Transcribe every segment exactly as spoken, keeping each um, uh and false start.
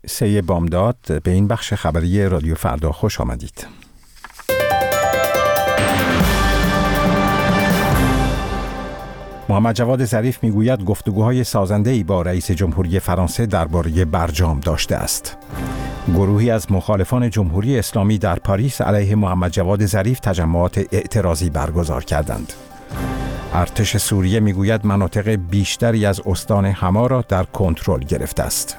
سی بامداد، به این بخش خبری رادیو فردا خوش آمدید. محمد جواد ظریف میگوید گفتگوهای سازنده‌ای با رئیس جمهوری فرانسه درباره برجام داشته است. گروهی از مخالفان جمهوری اسلامی در پاریس علیه محمد جواد ظریف تجمعات اعتراضی برگزار کردند. ارتش سوریه میگوید مناطق بیشتری از استان حما را در کنترل گرفته است.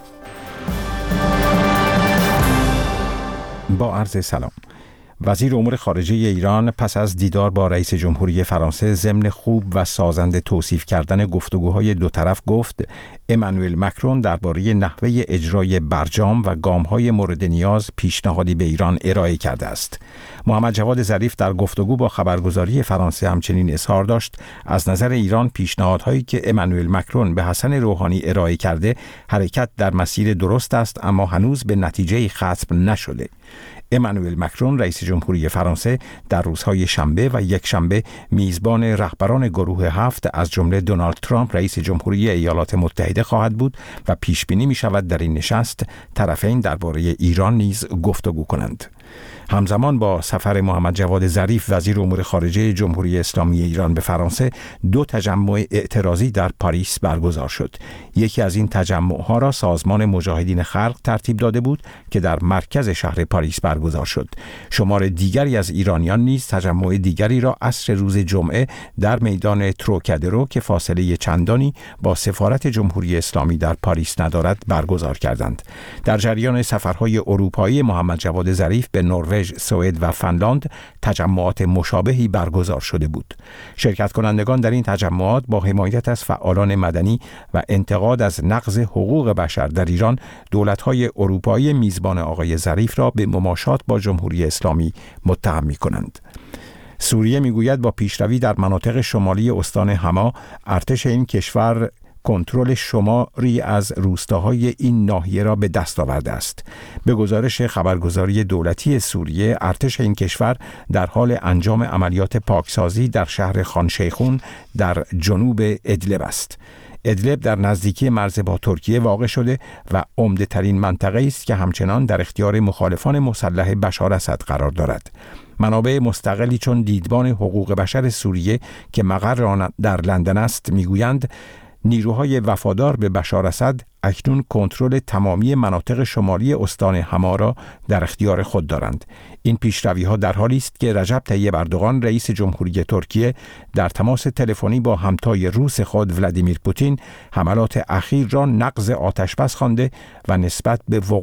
با عرض سلام. وزیر امور خارجه ایران پس از دیدار با رئیس جمهوری فرانسه ضمن خوب و سازنده توصیف کردن گفتگوهای دو طرف گفت امانوئل مکرون درباره نحوه اجرای برجام و گام‌های مورد نیاز پیشنهادی به ایران ارائه کرده است. محمد جواد ظریف در گفتگو با خبرگزاری فرانسه همچنین اظهار داشت از نظر ایران پیشنهادهایی که امانوئل مکرون به حسن روحانی ارائه کرده حرکت در مسیر درست است، اما هنوز به نتیجه ختم نشده. امانوئل مکرون رئیس جمهوری فرانسه در روزهای شنبه و یک شنبه میزبان رهبران گروه هفت از جمله دونالد ترامپ رئیس جمهوری ایالات متحده خواهد بود و پیش بینی می شود در این نشست طرفین درباره ایران نیز گفتگو کنند. همزمان با سفر محمد جواد ظریف وزیر امور خارجه جمهوری اسلامی ایران به فرانسه دو تجمع اعتراضی در پاریس برگزار شد. یکی از این تجمع‌ها را سازمان مجاهدین خلق ترتیب داده بود که در مرکز شهر پاریس برگزار شد. شمار دیگری از ایرانیان نیز تجمع دیگری را عصر روز جمعه در میدان تروکادرو که فاصله چندانی با سفارت جمهوری اسلامی در پاریس ندارد برگزار کردند. در جریان سفرهای اروپایی محمد جواد ظریف به نروژ، سوئد و فنلاند تجمعات مشابهی برگزار شده بود. شرکت کنندگان در این تجمعات با حمایت از فعالان مدنی و انتقاد از نقض حقوق بشر در ایران، دولت‌های اروپایی میزبان آقای ظریف را به مماشات با جمهوری اسلامی متهم می‌کنند. سوریه میگوید با پیشروی در مناطق شمالی استان حما، ارتش این کشور کنترل شماری از روستاهای این ناحیه را به دست آورده است. به گزارش خبرگزاری دولتی سوریه، ارتش این کشور در حال انجام عملیات پاکسازی در شهر خان شیخون در جنوب ادلب است. ادلب در نزدیکی مرز با ترکیه واقع شده و عمده ترین منطقه است که همچنان در اختیار مخالفان مسلح بشار اسد قرار دارد. منابع مستقلی چون دیدبان حقوق بشر سوریه که مقر آن در لندن است میگویند نیروهای وفادار به بشار اسد اکنون کنترل تمامی مناطق شمالی استان حما را در اختیار خود دارند. این پیشروی‌ها در حالی است که رجب طیب اردوغان رئیس جمهوری ترکیه در تماس تلفنی با همتای روس خود ولادیمیر پوتین حملات اخیر را نقض آتشبس خوانده و نسبت به